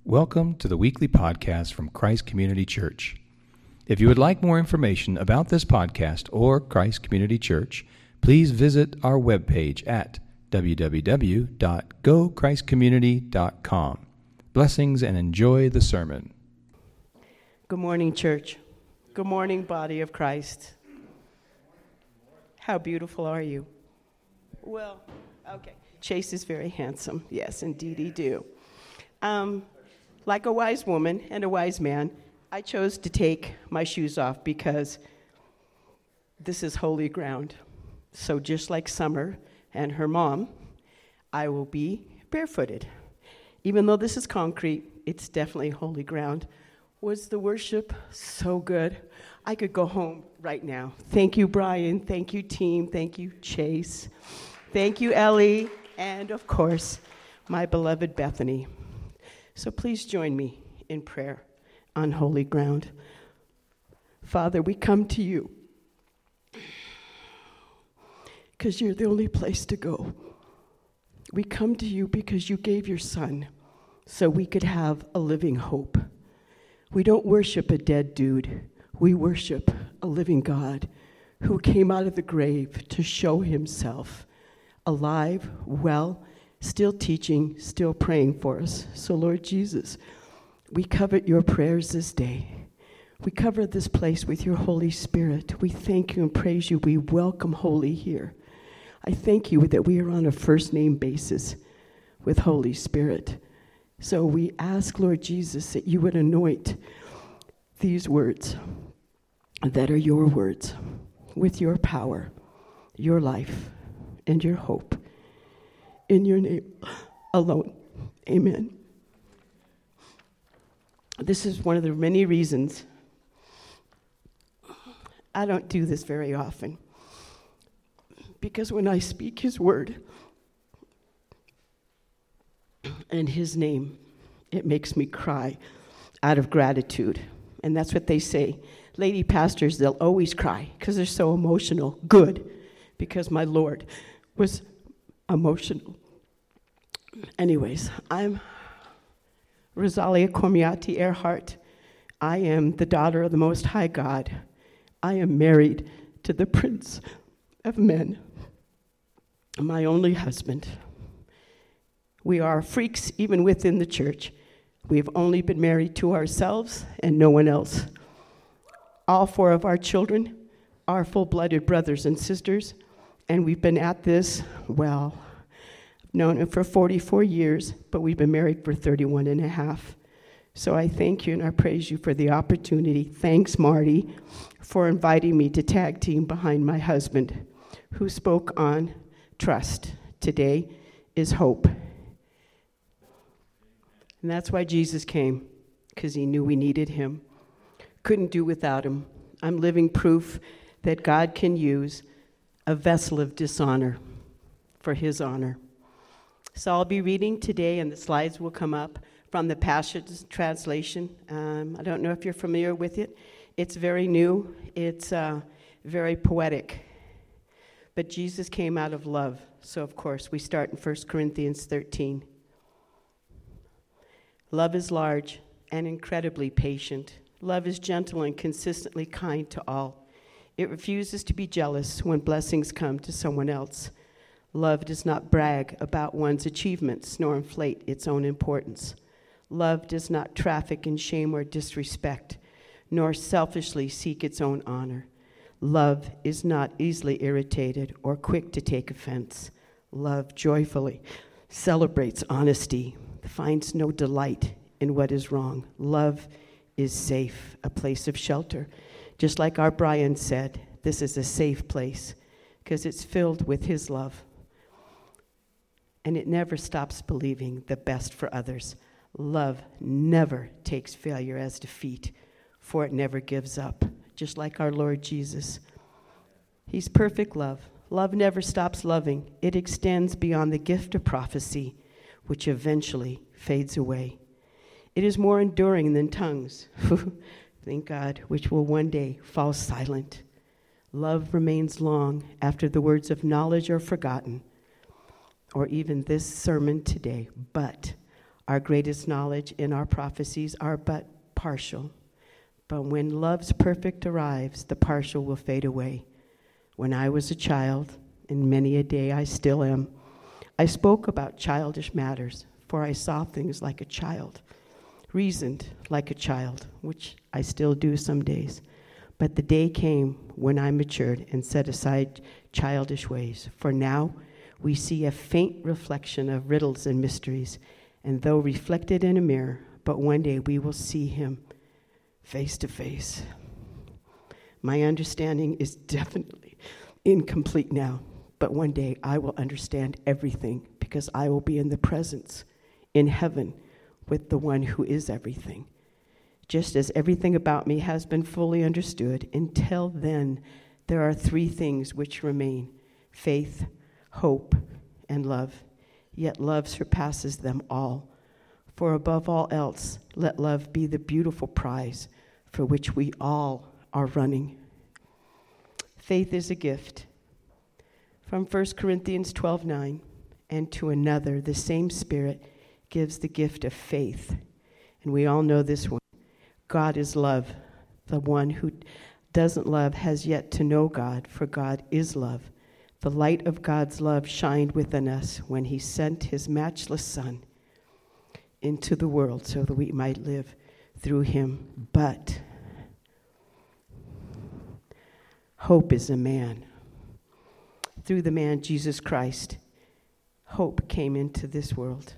Welcome to the weekly podcast from Christ Community Church. If you would like more information about this podcast or Christ Community Church, please visit our webpage at www.gochristcommunity.com. Blessings and enjoy the sermon. Good morning, church. Good morning, body of Christ. How beautiful are you? Well, okay. Chase is very handsome. Yes, indeed he do. Like a wise woman and a wise man, I chose to take my shoes off because this is holy ground. So just like Summer and her mom, I will be barefooted. Even though this is concrete, it's definitely holy ground. Was the worship so good? I could go home right now. Thank you, Brian. Thank you, team. Thank you, Chase. Thank you, Ellie. And, of course, my beloved Bethany. So please join me in prayer on holy ground. Father, we come to you because you're the only place to go. We come to you because you gave your son so we could have a living hope. We don't worship a dead dude. We worship a living God who came out of the grave to show himself alive, well, still teaching, still praying for us. So, Lord Jesus, we covet your prayers this day. We cover this place with your Holy Spirit. We thank you and praise you. We welcome Holy here. I thank you that we are on a first-name basis with Holy Spirit. So we ask, Lord Jesus, that you would anoint these words that are your words with your power, your life, and your hope. In your name alone. Amen. This is one of the many reasons I don't do this very often. Because when I speak his word and his name, it makes me cry out of gratitude. And that's what they say. Lady pastors, they'll always cry because they're so emotional. Good, because my Lord was emotional. Anyways, I'm Rosalia Cormiati Earhart. I am the daughter of the Most High God. I am married to the Prince of Men, my only husband. We are freaks even within the church. We've only been married to ourselves and no one else. All four of our children are full-blooded brothers and sisters, and we've been at this, well, known him for 44 years, but we've been married for 31 and a half. So I thank you and I praise you for the opportunity. Thanks, Marty, for inviting me to tag team behind my husband, who spoke on trust. Today is hope. And that's why Jesus came, because he knew we needed him. Couldn't do without him. I'm living proof that God can use a vessel of dishonor for his honor. So I'll be reading today, and the slides will come up, from the Passion Translation. I don't know if you're familiar with it. It's very new. It's very poetic. But Jesus came out of love. So, of course, we start in 1 Corinthians 13. Love is large and incredibly patient. Love is gentle and consistently kind to all. It refuses to be jealous when blessings come to someone else. Love does not brag about one's achievements nor inflate its own importance. Love does not traffic in shame or disrespect, nor selfishly seek its own honor. Love is not easily irritated or quick to take offense. Love joyfully celebrates honesty, finds no delight in what is wrong. Love is safe, a place of shelter. Just like our Brian said, this is a safe place because it's filled with his love. And it never stops believing the best for others. Love never takes failure as defeat, for it never gives up, just like our Lord Jesus. He's perfect love. Love never stops loving. It extends beyond the gift of prophecy, which eventually fades away. It is more enduring than tongues, thank God, which will one day fall silent. Love remains long after the words of knowledge are forgotten, or even this sermon today, but Our greatest knowledge and our prophecies are but partial. But when love's perfect arrives, the partial will fade away. When I was a child, and many a day I still am, I spoke about childish matters, for I saw things like a child, reasoned like a child, which I still do some days. But the day came when I matured and set aside childish ways. For now we see a faint reflection of riddles and mysteries, and though reflected in a mirror, but one day we will see him face to face. My understanding is definitely incomplete now, but one day I will understand everything because I will be in the presence in heaven with the one who is everything. Just as everything about me has been fully understood, until then, there are three things which remain: faith, hope, and love. Yet love surpasses them all. For above all else, let love be the beautiful prize for which we all are running. Faith is a gift. From 1 Corinthians 12:9, and to another the same Spirit gives the gift of faith. And we all know this one. God is love. The one who doesn't love has yet to know God, for God is love. The light of God's love shined within us when he sent his matchless Son into the world so that we might live through him. But hope is a man. Through the man Jesus Christ, hope came into this world.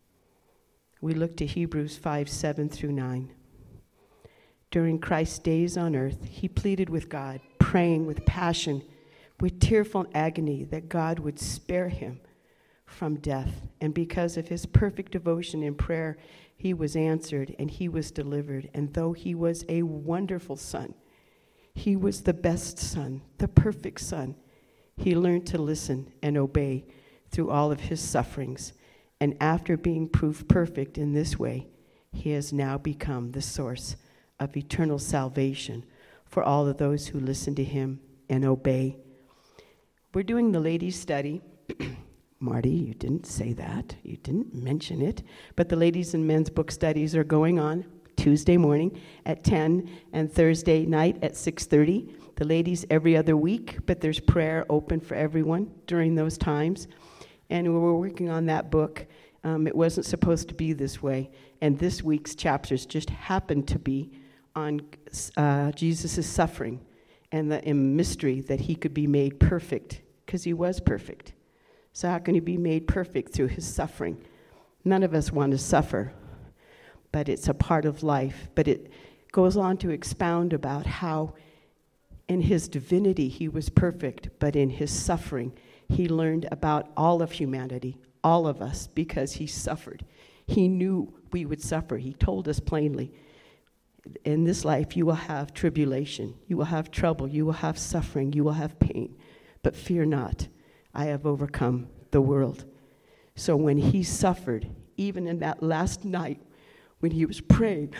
We look to Hebrews 5:7-9. During Christ's days on earth, he pleaded with God, praying with passion, with tearful agony, that God would spare him from death. And because of his perfect devotion in prayer, he was answered and he was delivered. And though he was a wonderful son, he was the best son, the perfect son, he learned to listen and obey through all of his sufferings. And after being proved perfect in this way, he has now become the source of eternal salvation for all of those who listen to him and obey. We're doing the ladies' study. Marty, you didn't say that. You didn't mention it. But the ladies and men's book studies are going on Tuesday morning at 10 and Thursday night at 6:30. The ladies every other week, but there's prayer open for everyone during those times. And we're working on that book. It wasn't supposed to be this way. And this week's chapters just happened to be on Jesus' suffering and the mystery that he could be made perfect, because he was perfect. So how can he be made perfect through his suffering? None of us want to suffer, but it's a part of life. But it goes on to expound about how in his divinity he was perfect, but in his suffering he learned about all of humanity, all of us, because he suffered. He knew we would suffer. He told us plainly, in this life you will have tribulation, you will have trouble, you will have suffering, you will have pain, but fear not, I have overcome the world. So when he suffered, even in that last night when he was praying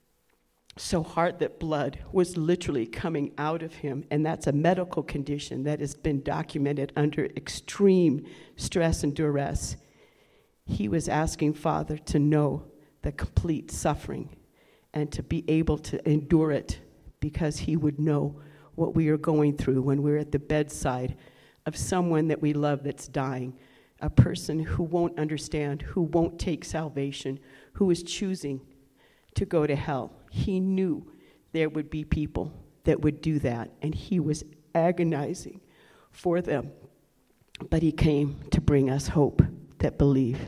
so hard that blood was literally coming out of him, and that's a medical condition that has been documented under extreme stress and duress, he was asking Father to know the complete suffering and to be able to endure it, because he would know what we are going through when we're at the bedside of someone that we love that's dying, a person who won't understand, who won't take salvation, who is choosing to go to hell. He knew there would be people that would do that, and he was agonizing for them. But he came to bring us hope that believe.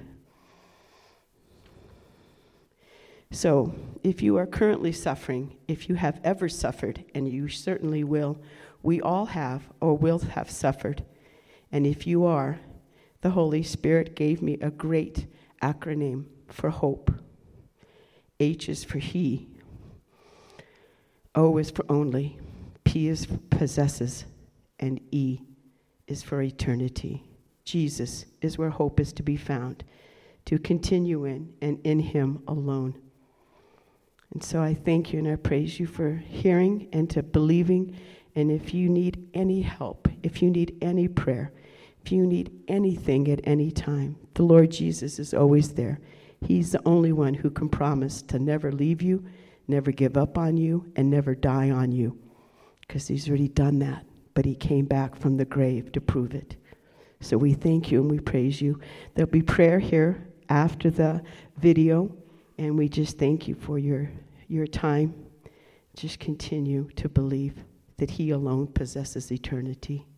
So if you are currently suffering, if you have ever suffered, and you certainly will, we all have or will have suffered. And if you are, the Holy Spirit gave me a great acronym for hope. H is for he, O is for only, P is for possesses, and E is for eternity. Jesus is where hope is to be found, to continue in and in him alone. And so I thank you and I praise you for hearing and to believing. And if you need any help, if you need any prayer, if you need anything at any time, the Lord Jesus is always there. He's the only one who can promise to never leave you, never give up on you, and never die on you, because he's already done that. But he came back from the grave to prove it. So we thank you and we praise you. There'll be prayer here after the video, and we just thank you for your time. Just continue to believe that he alone possesses eternity.